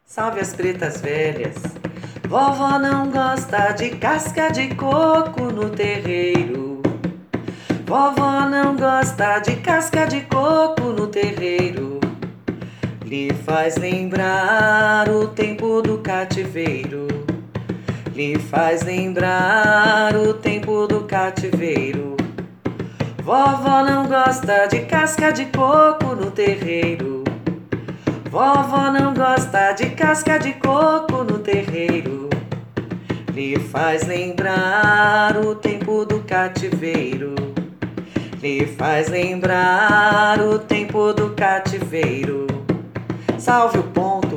Salve as pretas velhas. Vovó não gosta de casca de coco no terreiro. Vovó não gosta de casca de coco no terreiro. Lhe faz lembrar o tempo do cativeiro. Lhe faz lembrar o tempo do cativeiro. Vovó não gosta de casca de coco no terreiro. Vovó não gosta de casca de coco no terreiro. Lhe faz lembrar o tempo do cativeiro. Lhe faz lembrar o tempo do cativeiro. Salve o ponto